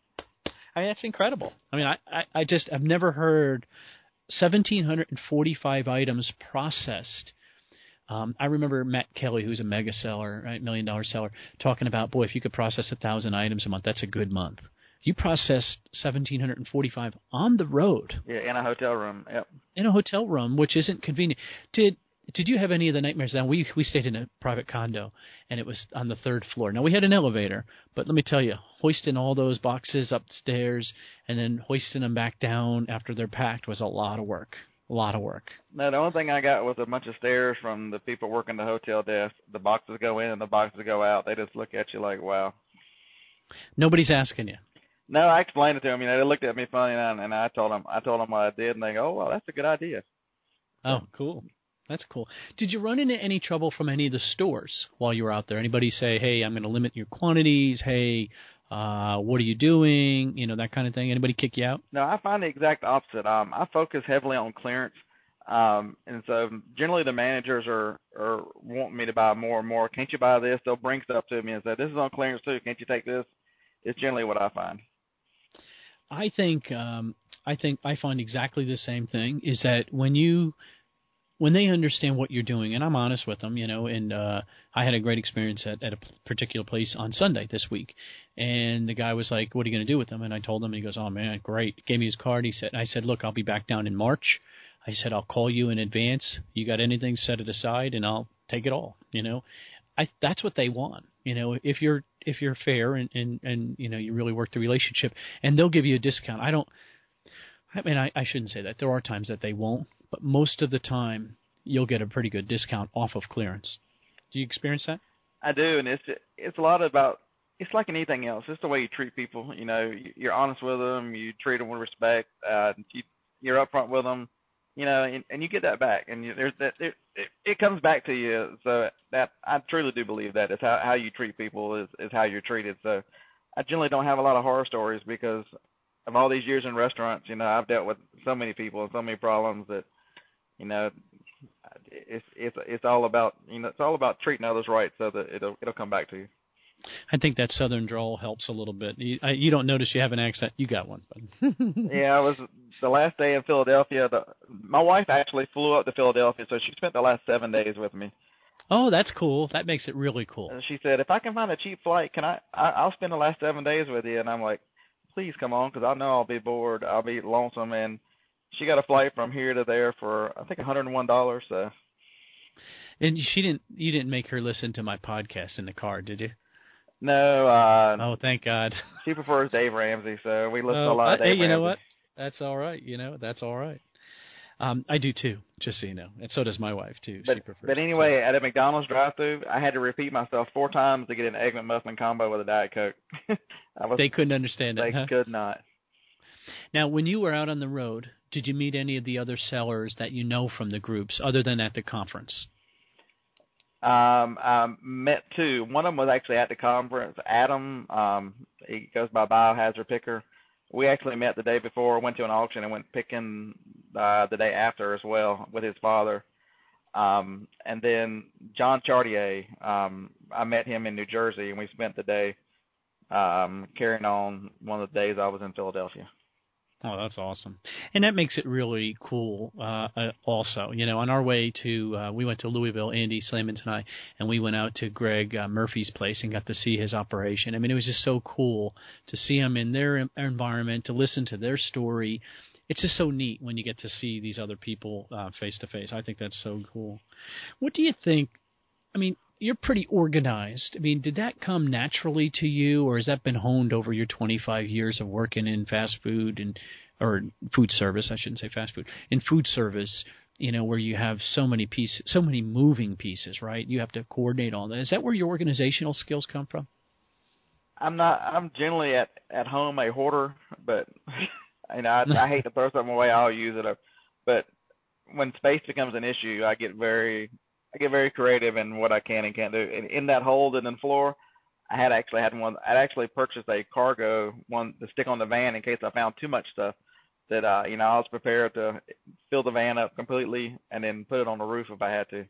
I mean, that's incredible. I mean, I, I, I just I've never heard one thousand seven hundred forty-five items processed. Um, I remember Matt Kelly, who's a mega seller, right, million dollar seller, talking about, boy, if you could process a thousand items a month, that's a good month. You processed one thousand seven hundred forty-five on the road. Yeah, in a hotel room. Yep. In a hotel room, which isn't convenient. Did Did you have any of the nightmares? Now, we we stayed in a private condo, and it was on the third floor. Now, we had an elevator, but let me tell you, hoisting all those boxes upstairs and then hoisting them back down after they're packed was a lot of work. A lot of work. No, the only thing I got was a bunch of stares from the people working the hotel desk. The boxes go in and the boxes go out. They just look at you like, wow. Nobody's asking you. No, I explained it to them. You know, they looked at me funny, and I, and I told them, I told them what I did, and they go, "Oh, well, that's a good idea." Oh, cool. That's cool. Did you run into any trouble from any of the stores while you were out there? Anybody say, "Hey, I'm going to limit your quantities"? Hey, uh, what are you doing? You know, that kind of thing. Anybody kick you out? No, I find the exact opposite. Um, I focus heavily on clearance, um, and so generally the managers are are wanting me to buy more and more. Can't you buy this? They'll bring stuff to me and say, "This is on clearance too. Can't you take this?" It's generally what I find. I think um, I think I find exactly the same thing. Is that when you when they understand what you're doing, and I'm honest with them, you know, and uh, I had a great experience at, at a particular place on Sunday this week, and the guy was like, "What are you going to do with them?" And I told him, and he goes, "Oh man, great." Gave me his card. He said, "I said, look, I'll be back down in March." I said, "I'll call you in advance. You got anything, set it aside, and I'll take it all." You know, I that's what they want. You know, if you're if you're fair and, and, and you know you really work the relationship, and they'll give you a discount. I don't. I mean, I, I shouldn't say that. There are times that they won't, but most of the time you'll get a pretty good discount off of clearance. Do you experience that? I do, and it's it's a lot about. It's like anything else. It's the way you treat people. You know, you're honest with them. You treat them with respect. Uh, you, you're upfront with them. You know, and, and you get that back, and you, there's that. It, it, it comes back to you. So that I truly do believe that it's how how you treat people is is how you're treated. So I generally don't have a lot of horror stories because of all these years in restaurants. You know, I've dealt with so many people and so many problems that, you know, it's it's it's all about you know it's all about treating others right so that it'll it'll come back to you. I think that southern drawl helps a little bit. You, I, you don't notice you have an accent. You got one. But yeah, I was the last day in Philadelphia. The, my wife actually flew up to Philadelphia, so she spent the last seven days with me. Oh, that's cool. That makes it really cool. And she said, "If I can find a cheap flight, can I, I I'll spend the last seven days with you." And I'm like, "Please come on, because I know I'll be bored. I'll be lonesome." And she got a flight from here to there for I think one hundred one dollars. So. And she didn't. You didn't make her listen to my podcast in the car, did you? No. Uh, oh, thank God. She prefers Dave Ramsey, so we listen uh, to a lot of I, Dave hey, you Ramsey. know what? That's all right. You know, that's all right. Um, I do too, just so you know, and so does my wife too. But, she prefers. but anyway, so. at a McDonald's drive-thru, I had to repeat myself four times to get an Egg McMuffin combo with a Diet Coke. I was, they couldn't understand they it. They huh? could not. Now, when you were out on the road, did you meet any of the other sellers that you know from the groups, other than at the conference? Um, I met two. One of them was actually at the conference. Adam, um, he goes by Biohazard Picker. We actually met the day before, went to an auction, and went picking uh, the day after as well with his father. Um, and then John Chartier, um, I met him in New Jersey, and we spent the day um, carrying on one of the days I was in Philadelphia. Oh, that's awesome. And that makes it really cool uh, uh, also. You know, on our way to, uh, we went to Louisville, Andy Slamans and I, and we went out to Greg uh, Murphy's place and got to see his operation. I mean, it was just so cool to see them in their environment, to listen to their story. It's just so neat when you get to see these other people uh, face to face. I think that's so cool. What do you think? I mean, you're pretty organized. I mean, did that come naturally to you, or has that been honed over your twenty-five years of working in fast food and or food service? I shouldn't say fast food. In food service, you know, where you have so many pieces, so many moving pieces, right? You have to coordinate all that. Is that where your organizational skills come from? I'm not. I'm generally at at home a hoarder, but you know, I, I hate to throw something away. I'll use it. But when space becomes an issue, I get very I get very creative in what I can and can't do. In, in that hole in the floor, I had actually had one. I actually purchased a cargo one to stick on the van in case I found too much stuff. That uh, you know, I was prepared to fill the van up completely and then put it on the roof if I had to.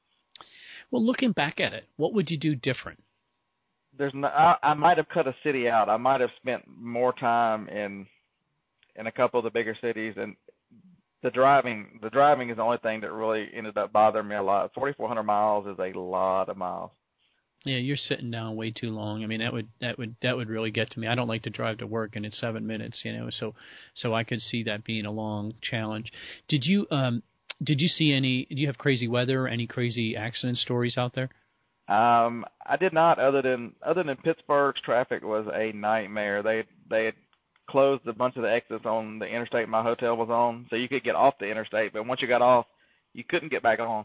Well, looking back at it, what would you do different? There's no, I, I might have cut a city out. I might have spent more time in in a couple of the bigger cities, and the driving the driving is the only thing that really ended up bothering me a lot. forty-four hundred miles is a lot of miles. Yeah, you're sitting down way too long. I mean, that would that would that would really get to me. I don't like to drive to work, and it's seven minutes, you know. So, so I could see that being a long challenge. Did you um did you see any? Do you have crazy weather? Or any crazy accident stories out there? Um, I did not. Other than other than Pittsburgh's traffic was a nightmare. They they had closed a bunch of the exits on the interstate my hotel was on, so you could get off the interstate, but once you got off, you couldn't get back on.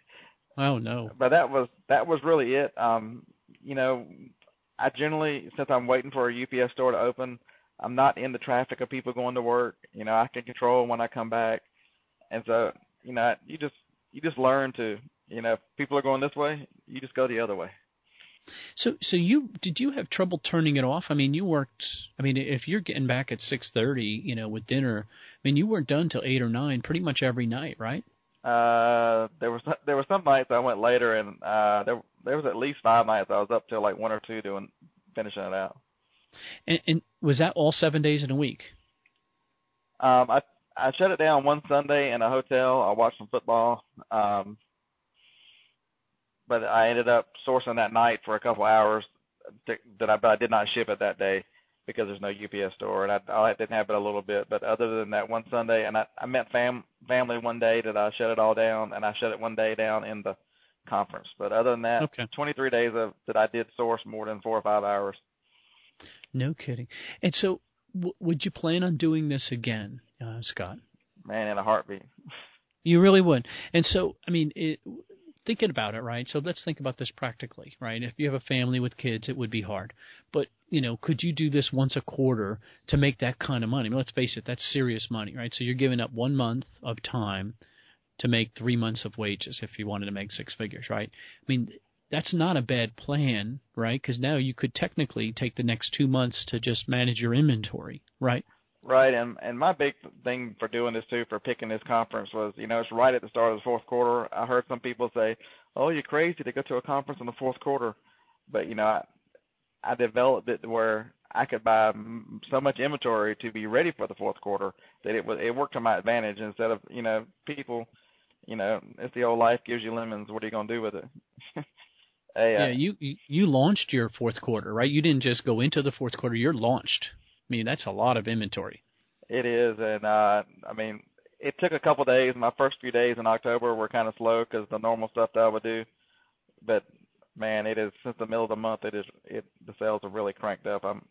Oh no! But that was that was really it. Um, you know, I generally, since I'm waiting for a U P S store to open, I'm not in the traffic of people going to work. You know, I can control when I come back, and so you know, you just you just learn to, you know, if people are going this way, you just go the other way. So, so you did you have trouble turning it off? I mean, you worked. I mean, if you're getting back at six thirty, you know, with dinner, I mean, you weren't done till eight or nine, pretty much every night, right? Uh, there was there were some nights I went later, and uh, there there was at least five nights I was up till like one or two doing finishing it out. And, and was that all seven days in a week? Um, I I shut it down one Sunday in a hotel. I watched some football. Um, but I ended up sourcing that night for a couple hours to, that I but I did not ship it that day because there's no U P S store, and I, I didn't have it a little bit. But other than that one Sunday, and I, I met fam, family one day that I shut it all down, and I shut it one day down in the conference. But other than that, okay. twenty-three days of that I did source more than four or five hours. No kidding. And so, w- would you plan on doing this again, uh, Scott? Man, in a heartbeat. You really would. And so, I mean, it, thinking about it, right? So let's think about this practically, right? If you have a family with kids, it would be hard. But, you know, could you do this once a quarter to make that kind of money? I mean, let's face it, that's serious money, right? So you're giving up one month of time to make three months of wages if you wanted to make six figures, right? I mean, that's not a bad plan, right? Because now you could technically take the next two months to just manage your inventory, right? Right, and and my big thing for doing this too, for picking this conference was, you know, it's right at the start of the fourth quarter. I heard some people say, "Oh, you're crazy to go to a conference in the fourth quarter," but you know, I, I developed it to where I could buy so much inventory to be ready for the fourth quarter that it was it worked to my advantage. Instead of, you know, people, you know, it's the old life gives you lemons. What are you gonna do with it? hey, yeah, uh, you you launched your fourth quarter, right? You didn't just go into the fourth quarter; you're launched. I mean, that's a lot of inventory. It is, and uh, I mean, it took a couple of days. My first few days in October were kind of slow because the normal stuff that I would do. But man, it is since the middle of the month. It is it the sales have really cranked up. I'm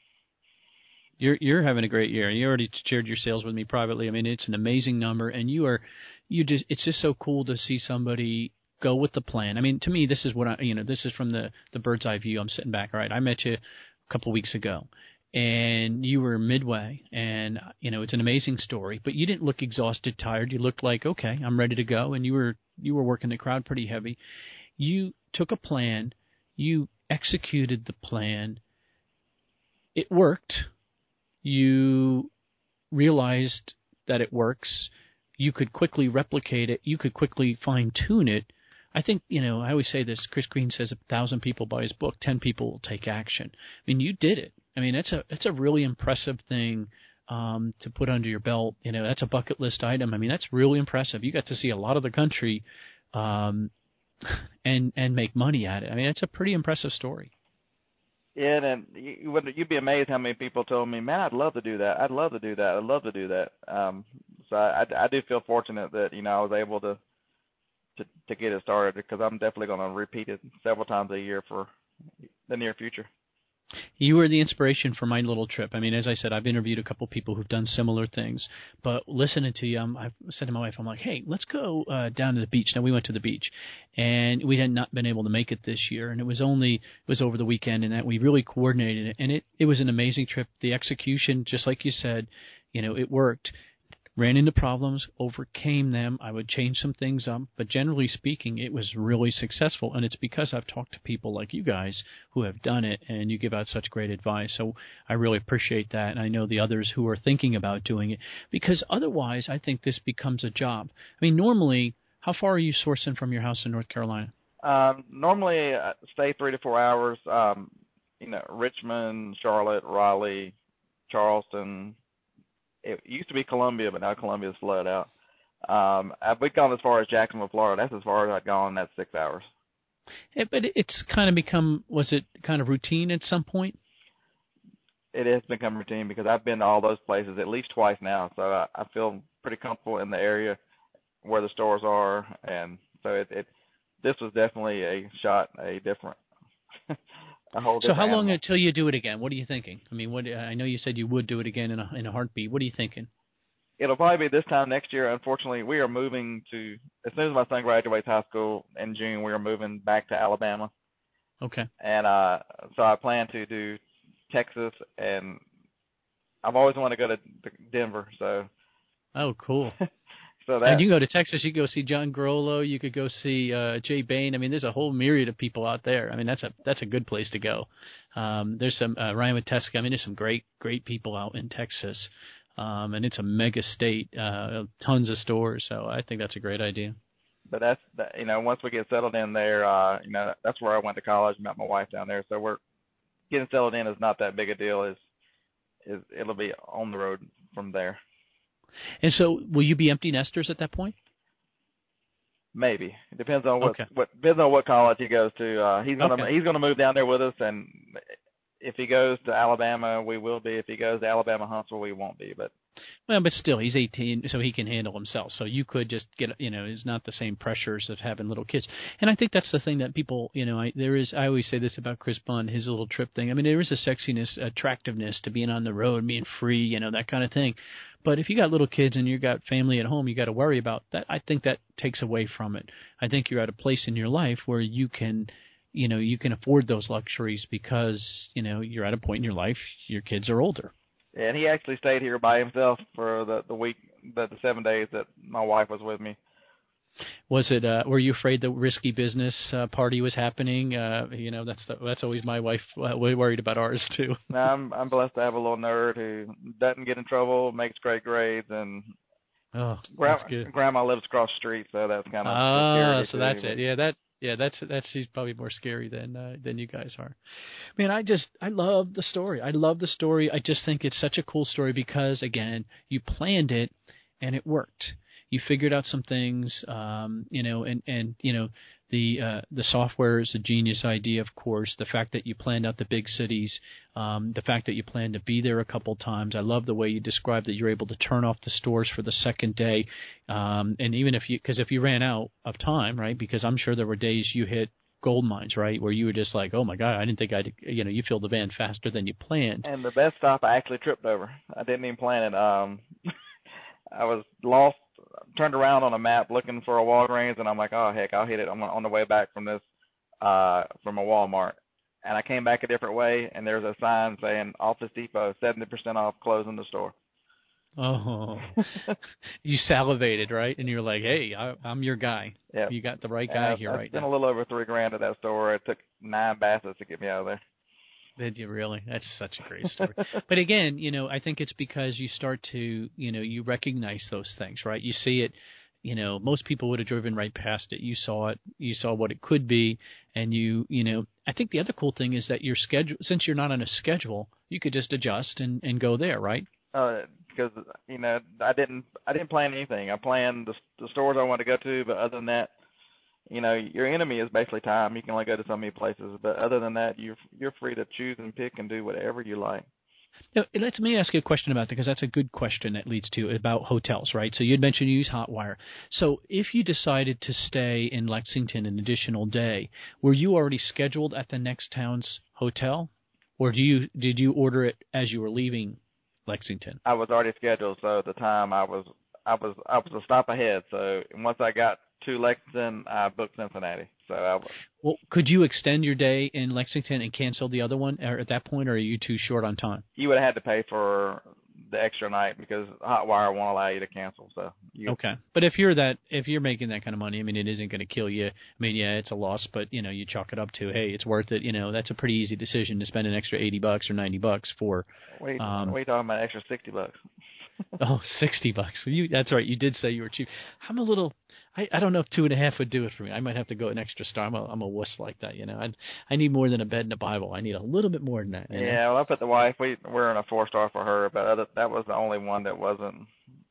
You're you're having a great year. You already shared your sales with me privately. I mean, it's an amazing number, and you are you just it's just so cool to see somebody go with the plan. I mean, to me, this is what I you know this is from the the bird's eye view. I'm sitting back. All right, I met you a couple of weeks ago, and you were midway, and you know it's an amazing story. But you didn't look exhausted, tired. You looked like, okay, I'm ready to go, and you were you were working the crowd pretty heavy. You took a plan, you executed the plan. It worked. You realized that it works. You could quickly replicate it. You could quickly fine-tune it. I think, you know, I always say this. Chris Green says a thousand people buy his book, ten people will take action. I mean, you did it. I mean, that's a that's a really impressive thing um, to put under your belt. You know, that's a bucket list item. I mean, that's really impressive. You got to see a lot of the country um, and and make money at it. I mean, it's a pretty impressive story. Yeah, and you would you'd be amazed how many people told me, man, I'd love to do that. I'd love to do that. I'd love to do that. Um, so I, I, I do feel fortunate that you know I was able to to, to get it started because I'm definitely going to repeat it several times a year for the near future. You were the inspiration for my little trip. I mean, as I said, I've interviewed a couple of people who've done similar things. But listening to you, um, I've said to my wife, I'm like, hey, let's go uh, down to the beach. Now, we went to the beach, and we had not been able to make it this year. And it was only it was over the weekend, and that we really coordinated it. And it, it was an amazing trip. The execution, just like you said, you know, it worked. Ran into problems, overcame them. I would change some things up, but generally speaking, it was really successful, and it's because I've talked to people like you guys who have done it, and you give out such great advice. So I really appreciate that, and I know the others who are thinking about doing it, because otherwise I think this becomes a job. I mean, normally, how far are you sourcing from your house in North Carolina? Um, normally, I stay three to four hours. Um, you know, Richmond, Charlotte, Raleigh, Charleston. It used to be Columbia, but now Columbia's flooded out. Um, I've been gone as far as Jacksonville, Florida. That's as far as I've gone. That's six hours. Yeah, but it's kind of become, was it kind of routine at some point? It has become routine because I've been to all those places at least twice now. So I, I feel pretty comfortable in the area where the stores are. And so it, it this was definitely a shot, a different a whole different So how long animal. until you do it again? What are you thinking? I mean, what I know you said you would do it again in a in a heartbeat. What are you thinking? It'll probably be this time next year. Unfortunately, we are moving to as soon as my son graduates high school in June. We are moving back to Alabama. Okay. And uh, so I plan to do Texas, and I've always wanted to go to Denver. So. Oh, cool. So that, and you can go to Texas, you can go see John Grollo, you could go see uh, Jay Bain. I mean, there's a whole myriad of people out there. I mean, that's a that's a good place to go. Um, there's some uh, Ryan Witeska. I mean, there's some great great people out in Texas, um, and it's a mega state, uh, tons of stores. So I think that's a great idea. But that's that, you know, once we get settled in there, uh, you know, that's where I went to college, met my wife down there. So we're getting settled in is not that big a deal. Is is it'll be on the road from there. And so, will you be empty nesters at that point? Maybe it depends on what okay. what depends on what college he goes to. Uh, he's gonna okay. he's gonna move down there with us, and if he goes to Alabama, we will be. If he goes to Alabama Huntsville, we won't be. But well, but still, he's eighteen, so he can handle himself. So you could just get, you know, it's not the same pressures of having little kids. And I think that's the thing that people, you know, I, there is. I always say this about Chris Bunn, his little trip thing. I mean, there is a sexiness, attractiveness to being on the road, being free, you know, that kind of thing. But if you got little kids and you got family at home, you got to worry about that. I think that takes away from it. I think you're at a place in your life where you can, you know, you can afford those luxuries because, you know, you're at a point in your life, your kids are older. And he actually stayed here by himself for the the week, the, the seven days that my wife was with me. Was it? Uh, were you afraid the risky business uh, party was happening? Uh, you know, that's the, that's always my wife uh, worried about ours too. No, I'm I'm blessed to have a little nerd who doesn't get in trouble, makes great grades, and oh, gra- that's good. grandma lives across the street, so that's kind of ah, so too, that's but. it. Yeah, that yeah, that's that's she's probably more scary than uh, than you guys are. Man, I just I love the story. I love the story. I just think it's such a cool story because again, you planned it. and it worked. You figured out some things, um, you know, and, and you know, the uh, the software is a genius idea, of course. The fact that you planned out the big cities, um, the fact that you planned to be there a couple times. I love the way you described that you're able to turn off the stores for the second day, um, and even if you, because if you ran out of time, right? Because I'm sure there were days you hit gold mines, right, where you were just like, oh my God, I didn't think I'd, you know, you filled the van faster than you planned. And the best stop, I actually tripped over. I didn't even plan it. Um, I was lost, turned around on a map looking for a Walgreens, and I'm like, oh heck, I'll hit it. I'm on the way back from this, uh, from a Walmart, and I came back a different way, and there's a sign saying Office Depot, seventy percent off, closing the store. Oh, you salivated, right? And you're like, hey, I, I'm your guy. Yeah, you got the right guy I, here I right spent now. a little over three grand at that store. It took nine basses to get me out of there. Did you really? That's such a great story. But again, you know, I think it's because you start to, you know, you recognize those things, right? You see it, you know, most people would have driven right past it. You saw it, you saw what it could be, and you, you know, I think the other cool thing is that your schedule, since you're not on a schedule, you could just adjust and, and go there, right? Uh, because you know, I didn't, I didn't plan anything. I planned the, the stores I wanted to go to, but other than that, you know, your enemy is basically time. You can only go to so many places, but other than that, you're you're free to choose and pick and do whatever you like. Now, let me ask you a question about that, because that's a good question that leads to about hotels, right? So you had mentioned you use Hotwire. So if you decided to stay in Lexington an additional day, were you already scheduled at the next town's hotel, or do you did you order it as you were leaving Lexington? I was already scheduled, so at the time I was I was I was a stop ahead. So once I got to Lexington, I booked Cincinnati. So I was, well, could you extend your day in Lexington and cancel the other one at that point, or are you too short on time? You would have had to pay for the extra night because Hotwire won't allow you to cancel. So you, okay, but if you're that if you're making that kind of money, I mean, it isn't going to kill you. I mean, yeah, it's a loss, but you know, you chalk it up to, hey, it's worth it. You know, that's a pretty easy decision to spend an extra eighty bucks or ninety bucks for. Wait, um, what are you talking about? Extra sixty bucks? Oh, sixty bucks. You, that's right. You did say you were cheap. I'm a little. I, I don't know if two and a half would do it for me. I might have to go an extra star. I'm a, I'm a wuss like that, you know. I I need more than a bed and a Bible. I need a little bit more than that. You yeah, know? well, I put the wife. We we're in a four star for her, but other, that was the only one that wasn't.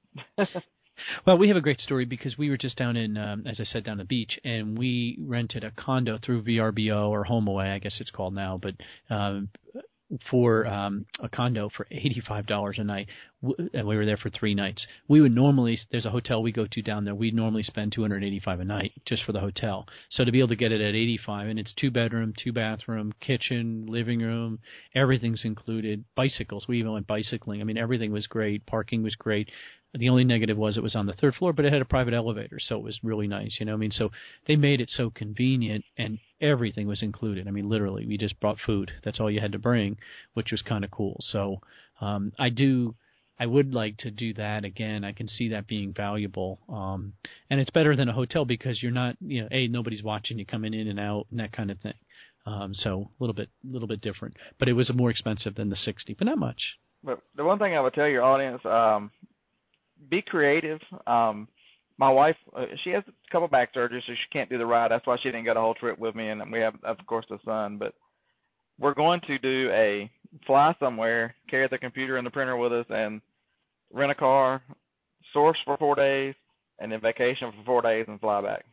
Well, we have a great story because we were just down in, um, as I said, down the beach, and we rented a condo through V R B O or HomeAway, I guess it's called now, but. Um, for um, a condo for eighty-five dollars a night, and we were there for three nights. We would normally, there's a hotel we go to down there, we'd normally spend two hundred eighty-five dollars a night just for the hotel. So to be able to get it at eighty-five dollars, and it's two bedroom, two bathroom, kitchen, living room, everything's included. Bicycles, we even went bicycling. I mean, everything was great. Parking was great. The only negative was it was on the third floor, but it had a private elevator, so it was really nice. You know, I mean, so they made it so convenient, and everything was included. I mean, literally, we just brought food. That's all you had to bring, which was kind of cool. So um, I do, I would like to do that again. I can see that being valuable, um, and it's better than a hotel because you're not, you know, a nobody's watching you coming in and out and that kind of thing. Um, so a little bit, little bit different, but it was more expensive than the sixty, but not much. But the one thing I would tell your audience. Um, Be creative. Um, my wife, uh, she has a couple back surgeries, so she can't do the ride. That's why she didn't go the whole trip with me, and we have, of course, the son. But we're going to do a fly somewhere, carry the computer and the printer with us, and rent a car, source for four days, and then vacation for four days and fly back.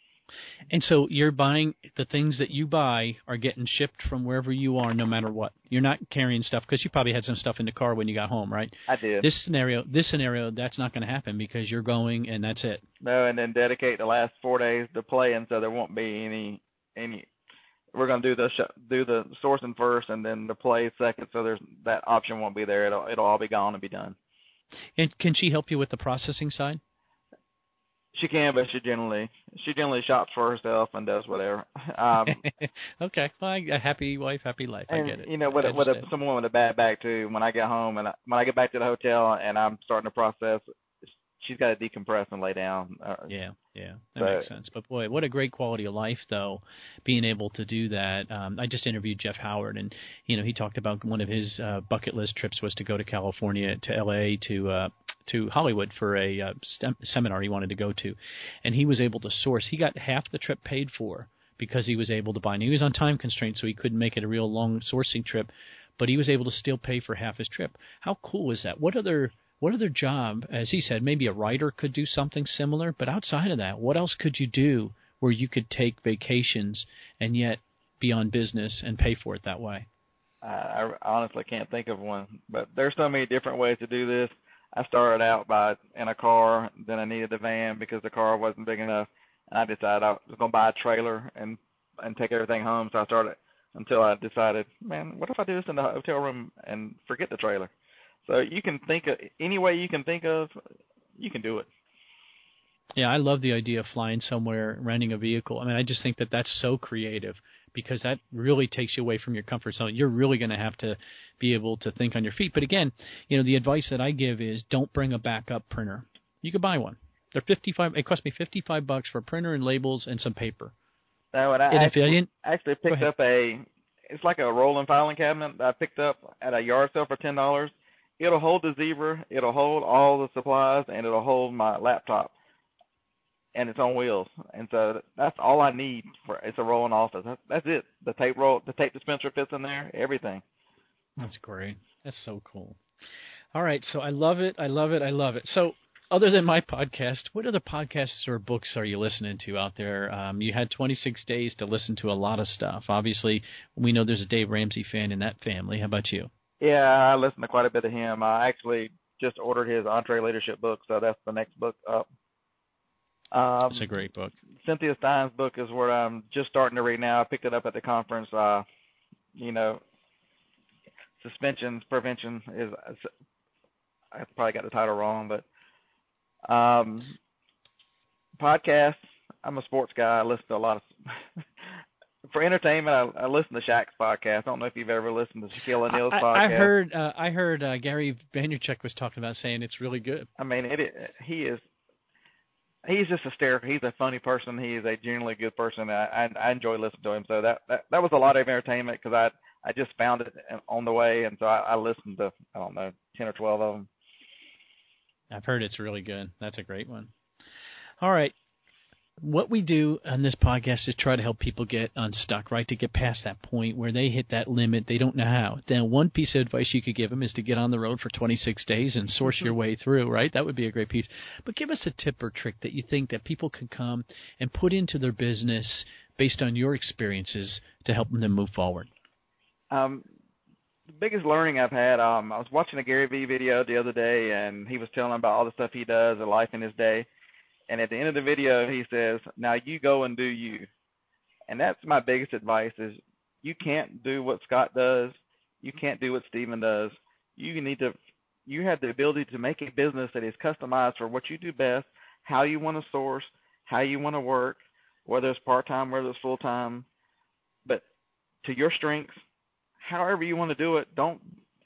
And so you're buying the things that you buy are getting shipped from wherever you are, no matter what. You're not carrying stuff because you probably had some stuff in the car when you got home, right? I did. This scenario, this scenario, that's not going to happen because you're going and that's it. No, and then dedicate the last four days to playing, so there won't be any any. We're going to do the sh- do the sourcing first, and then the play second. So there's that option won't be there. It'll it'll all be gone and be done. And can she help you with the processing side? She can, but she generally she generally shops for herself and does whatever. Um, okay, well, I, a happy wife, happy life. And, I get it. You know, with, with a, someone with a bad back too. When I get home and I, when I get back to the hotel and I'm starting to process, she's got to decompress and lay down. Uh, yeah, yeah, that so, makes sense. But boy, what a great quality of life, though, being able to do that. Um, I just interviewed Jeff Howard, and you know, he talked about one of his uh, bucket list trips was to go to California, to L A, to uh, to Hollywood for a uh, STEM seminar he wanted to go to, and he was able to source. He got half the trip paid for because he was able to buy. And he was on time constraints, so he couldn't make it a real long sourcing trip, but he was able to still pay for half his trip. How cool is that? What other what other job, as he said, maybe a writer could do something similar, but outside of that, what else could you do where you could take vacations and yet be on business and pay for it that way? I honestly can't think of one, but there's so many different ways to do this. I started out by in a car, then I needed a van because the car wasn't big enough, and I decided I was going to buy a trailer and and take everything home. So I started until I decided, man, what if I do this in the hotel room and forget the trailer? So you can think of any way you can think of, you can do it. Yeah, I love the idea of flying somewhere, renting a vehicle. I mean, I just think that that's so creative because that really takes you away from your comfort zone. You're really going to have to be able to think on your feet. But again, you know, the advice that I give is don't bring a backup printer. You could buy one. They're fifty-five. It cost me fifty-five bucks for a printer and labels and some paper. No, and I and actually, if I didn't, actually picked up a, it's like a rolling filing cabinet that I picked up at a yard sale for ten dollars. It'll hold the Zebra, it'll hold all the supplies, and it'll hold my laptop. And it's on wheels, and so that's all I need for it's a rolling office. That's, that's it. The tape roll, the tape dispenser fits in there. Everything. That's great. That's so cool. All right, so I love it. I love it. I love it. So, other than my podcast, what other podcasts or books are you listening to out there? Um, you had twenty-six days to listen to a lot of stuff. Obviously, we know there's a Dave Ramsey fan in that family. How about you? Yeah, I listen to quite a bit of him. I actually just ordered his Entre Leadership book, so that's the next book up. Um, it's a great book. Cynthia Stein's book is what I'm just starting to read now. I picked it up at the conference. Uh, you know, suspension prevention is, I probably got the title wrong, but um, podcasts, I'm a sports guy. I listen to a lot of, for entertainment, I, I listen to Shaq's podcast. I don't know if you've ever listened to Shaquille O'Neal's I, podcast. I heard, uh, I heard uh, Gary Vaynerchuk was talking about saying it's really good. I mean, it, he is. He's just hysterical. He's a funny person. He is a genuinely good person. I, I, I enjoy listening to him. So that, that, that was a lot of entertainment because I I just found it on the way, and so I, I listened to, I don't know, ten or twelve of them. I've heard it's really good. That's a great one. All right. What we do on this podcast is try to help people get unstuck, right, to get past that point where they hit that limit. They don't know how. Then one piece of advice you could give them is to get on the road for twenty-six days and source mm-hmm. your way through, right? That would be a great piece. But give us a tip or trick that you think that people can come and put into their business based on your experiences to help them move forward. Um, the biggest learning I've had, um, I was watching a Gary Vee video the other day, and he was telling about all the stuff he does, the life in his day. And at the end of the video, he says, now you go and do you. And that's my biggest advice is you can't do what Scott does. You can't do what Stephen does. You need to, you have the ability to make a business that is customized for what you do best, how you want to source, how you want to work, whether it's part-time, whether it's full-time, but to your strengths, however you want to do it. Don't,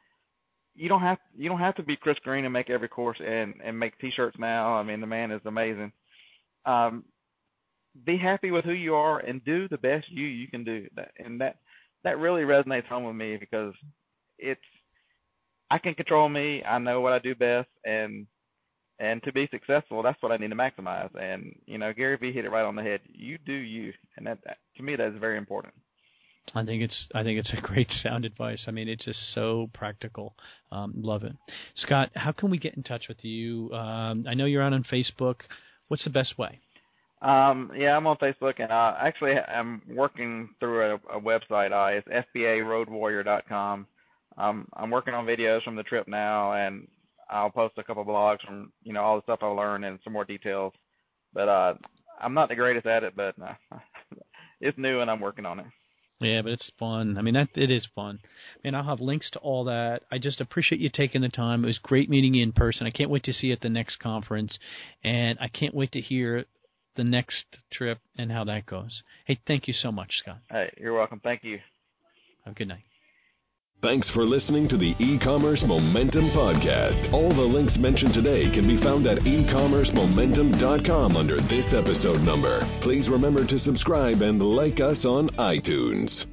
You don't have you don't have to be Chris Green and make every course and, and make T-shirts now. I mean, the man is amazing. Um, be happy with who you are and do the best you you can do. That, and that that really resonates home with me because it's I can control me. I know what I do best, and and to be successful, that's what I need to maximize. And you know, Gary Vee hit it right on the head. You do you, and that, that to me that is very important. I think it's I think it's a great sound advice. I mean, it's just so practical. Um, love it. Scott, how can we get in touch with you? Um, I know you're out on Facebook. What's the best way? Um, yeah, I'm on Facebook, and uh, actually I'm working through a, a website. Uh, it's F B A road warrior dot com. Um, I'm working on videos from the trip now, and I'll post a couple blogs from you know all the stuff I learned and some more details. But uh, I'm not the greatest at it, but uh, it's new, and I'm working on it. Yeah, but it's fun. I mean, that it is fun. And I'll have links to all that. I just appreciate you taking the time. It was great meeting you in person. I can't wait to see you at the next conference, and I can't wait to hear the next trip and how that goes. Hey, thank you so much, Scott. Hey, you're welcome. Thank you. Have a good night. Thanks for listening to the E-Commerce Momentum Podcast. All the links mentioned today can be found at e commerce momentum dot com under this episode number. Please remember to subscribe and like us on iTunes.